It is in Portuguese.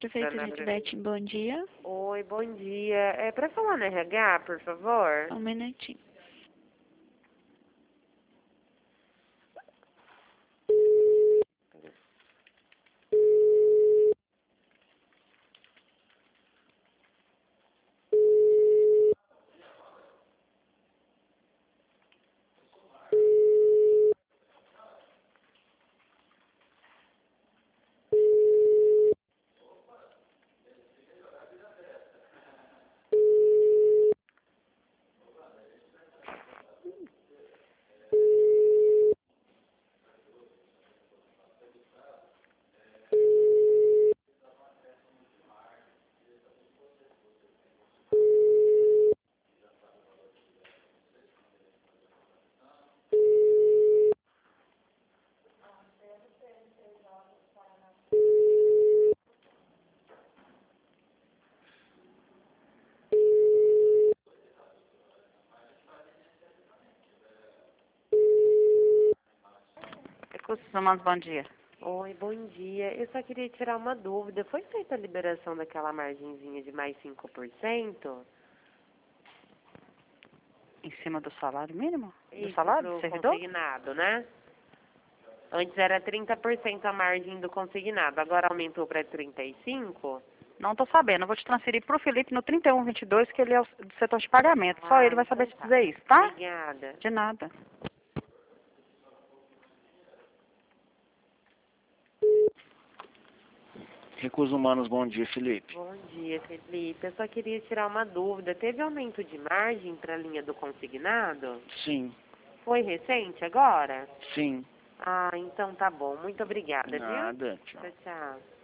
Prefeitura de Betim, bom dia. Oi, bom dia. É para falar no RH, por favor? Um minutinho. Recursos Humanos, bom dia. Oi, bom dia. Eu só queria tirar uma dúvida. Foi feita a liberação daquela margenzinha de mais 5%? Em cima do salário mínimo? Do Isso, salário do pro servidor? consignado, né? Antes era 30% a margem do consignado, agora aumentou para 35%? Não estou sabendo. Eu vou te transferir para o Felipe no 3122, que ele é do setor de pagamento. Só ele vai saber te Então tá. dizer isso, tá? Obrigada. De nada. Recursos Humanos, bom dia, Felipe. Bom dia, Felipe. Eu só queria tirar uma dúvida. Teve aumento de margem para a linha do consignado? Sim, Foi recente agora? sim. Ah, então tá bom. Muito obrigada, viu? Nada, tchau. Tchau, tchau.